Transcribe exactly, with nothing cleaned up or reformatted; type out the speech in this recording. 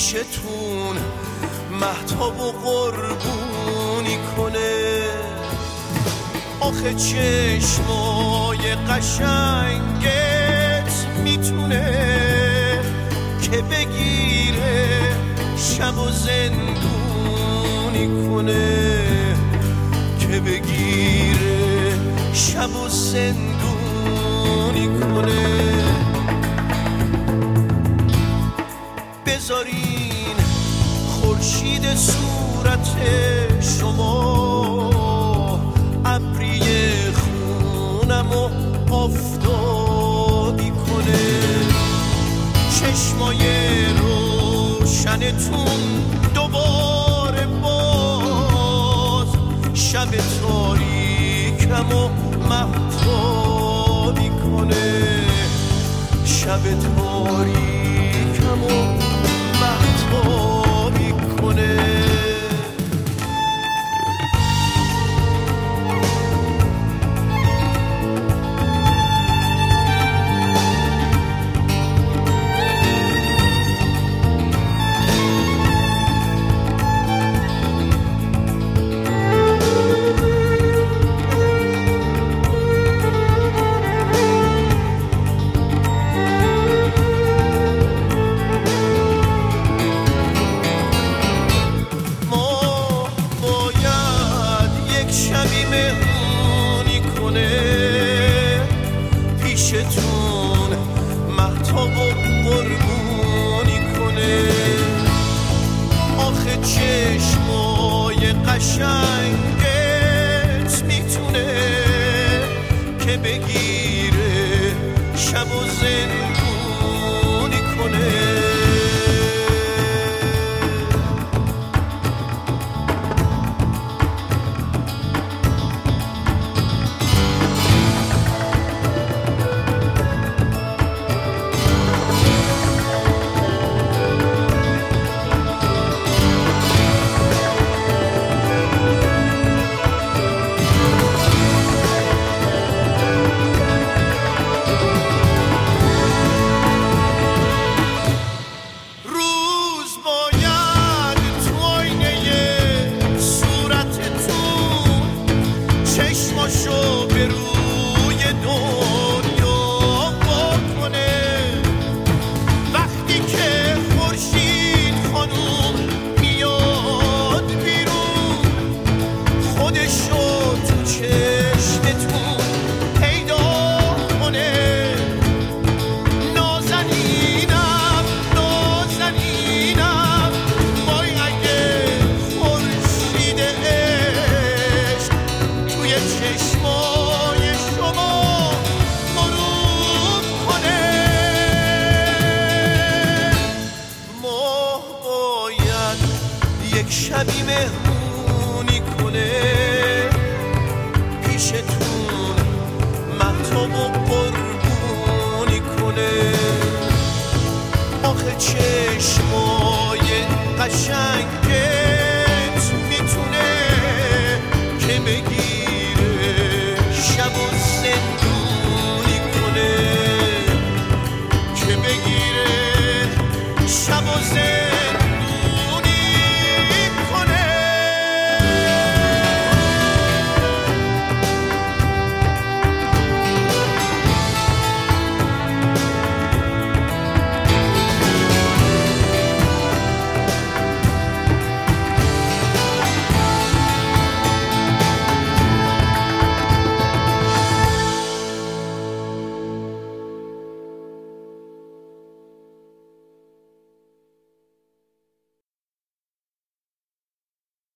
پیشتون مهتاب و قربونی کنه. آخه چشمای قشنگت میتونه که بگیره شب و زندونی کنه، که بگیره شب و زندونی کنه. بذارین خورشید صورت شما ابری خونم و آفتابی کنه. چشمای روشنتون دوباره باز شب تاریکم و مهتابی کنه. شب تاریکم و مهتابی کنه. پیشتون مهتاب و قربونی کنه. آخه چشمای قشنگت میتونه که بگیره شب و زندونی کنه. چشماشو به روی دنیا بکنه. وقتی که خورشید خانوم میاد بیرون خودشو تو چشمتون پیدا کنه. نازنینم نازنینم وای اگه خورشید عشق توی چشمای شما غروب کنه. ما باید یک شبی مهمونی کنه. پیشتون مهتاب و قربونی کنه. آخه چشمای قشنگت میتونه که بگیره شب و زندونی کنه، که بگیره شب و زندونی